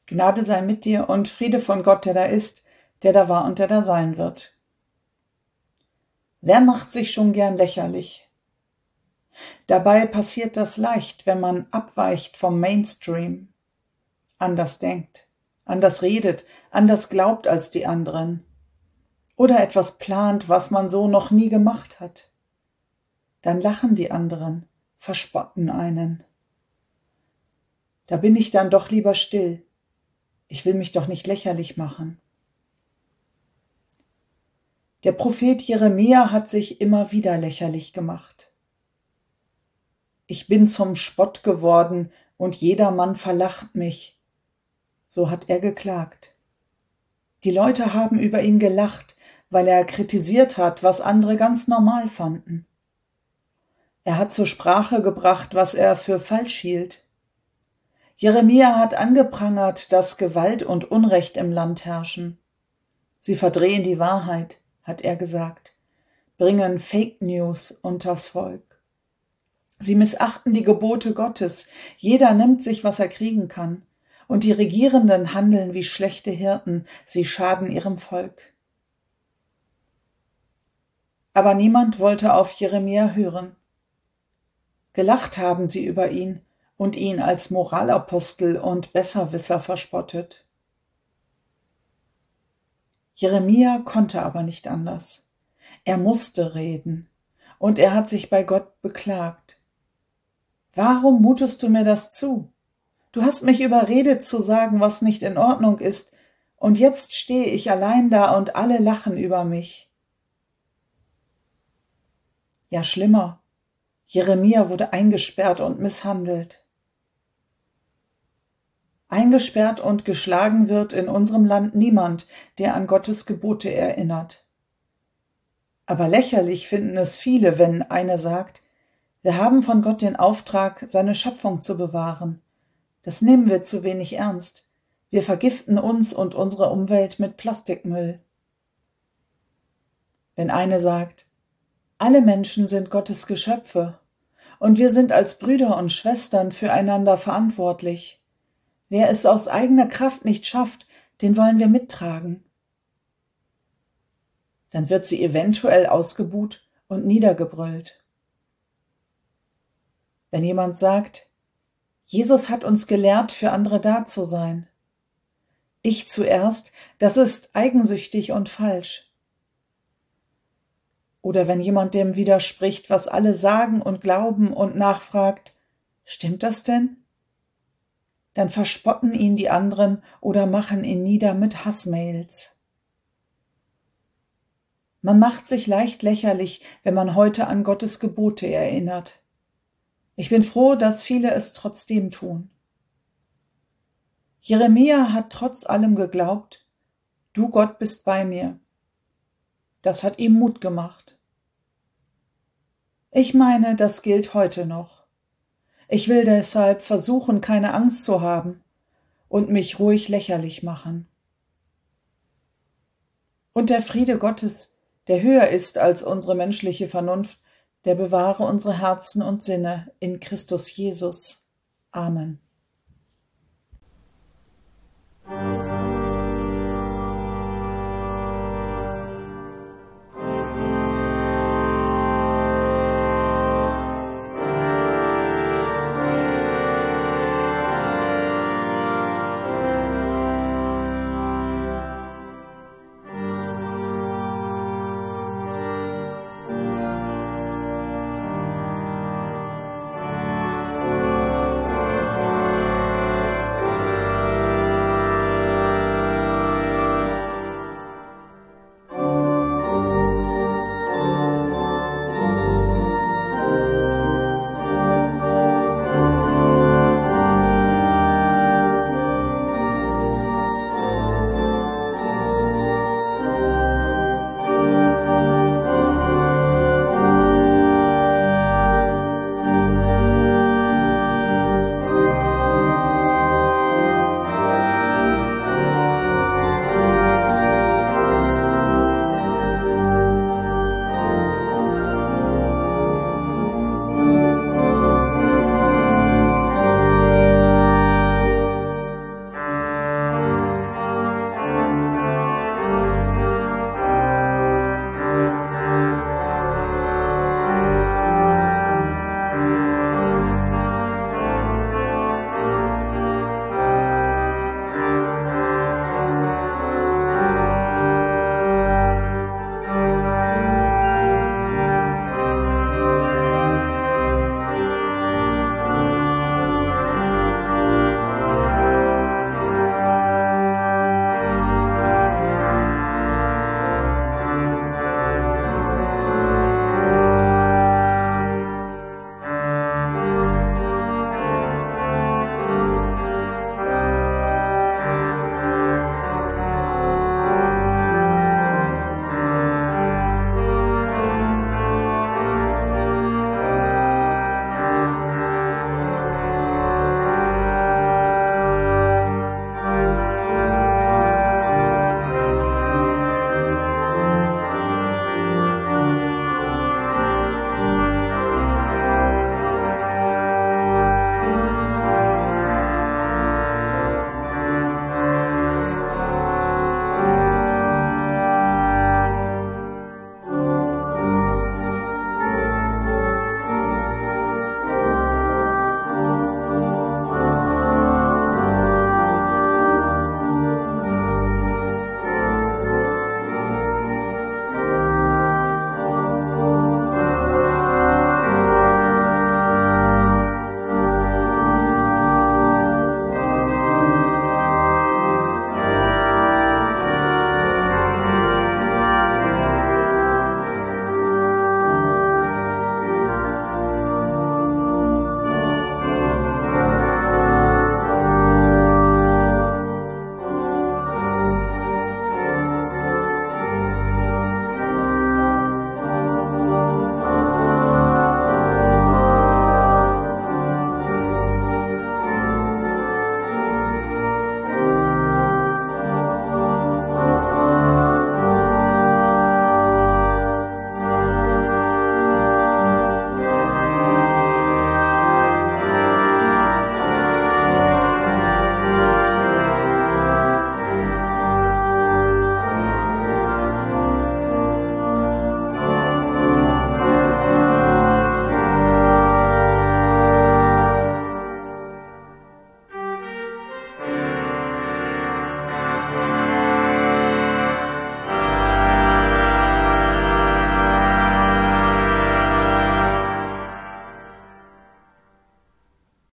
Gnade sei mit dir und Friede von Gott, der da ist, der da war und der da sein wird. Wer macht sich schon gern lächerlich? Dabei passiert das leicht, wenn man abweicht vom Mainstream, anders denkt, anders redet, anders glaubt als die anderen oder etwas plant, was man so noch nie gemacht hat. Dann lachen die anderen, verspotten einen. Da bin ich dann doch lieber still. Ich will mich doch nicht lächerlich machen. Der Prophet Jeremia hat sich immer wieder lächerlich gemacht. Ich bin zum Spott geworden und jedermann verlacht mich. So hat er geklagt. Die Leute haben über ihn gelacht, weil er kritisiert hat, was andere ganz normal fanden. Er hat zur Sprache gebracht, was er für falsch hielt. Jeremia hat angeprangert, dass Gewalt und Unrecht im Land herrschen. Sie verdrehen die Wahrheit, hat er gesagt, bringen Fake News unters Volk. Sie missachten die Gebote Gottes, jeder nimmt sich, was er kriegen kann, und die Regierenden handeln wie schlechte Hirten, sie schaden ihrem Volk. Aber niemand wollte auf Jeremia hören. Gelacht haben sie über ihn und ihn als Moralapostel und Besserwisser verspottet. Jeremia konnte aber nicht anders. Er musste reden, und er hat sich bei Gott beklagt. Warum mutest du mir das zu? Du hast mich überredet zu sagen, was nicht in Ordnung ist, und jetzt stehe ich allein da und alle lachen über mich. Ja, schlimmer. Jeremia wurde eingesperrt und misshandelt. Eingesperrt und geschlagen wird in unserem Land niemand, der an Gottes Gebote erinnert. Aber lächerlich finden es viele, wenn einer sagt, wir haben von Gott den Auftrag, seine Schöpfung zu bewahren. Das nehmen wir zu wenig ernst. Wir vergiften uns und unsere Umwelt mit Plastikmüll. Wenn eine sagt, alle Menschen sind Gottes Geschöpfe und wir sind als Brüder und Schwestern füreinander verantwortlich. Wer es aus eigener Kraft nicht schafft, den wollen wir mittragen. Dann wird sie eventuell ausgebuht und niedergebrüllt. Wenn jemand sagt, Jesus hat uns gelehrt, für andere da zu sein. Ich zuerst, das ist eigensüchtig und falsch. Oder wenn jemand dem widerspricht, was alle sagen und glauben und nachfragt, stimmt das denn? Dann verspotten ihn die anderen oder machen ihn nieder mit Hassmails. Man macht sich leicht lächerlich, wenn man heute an Gottes Gebote erinnert. Ich bin froh, dass viele es trotzdem tun. Jeremia hat trotz allem geglaubt, du Gott bist bei mir. Das hat ihm Mut gemacht. Ich meine, das gilt heute noch. Ich will deshalb versuchen, keine Angst zu haben und mich ruhig lächerlich machen. Und der Friede Gottes, der höher ist als unsere menschliche Vernunft, der bewahre unsere Herzen und Sinne in Christus Jesus. Amen.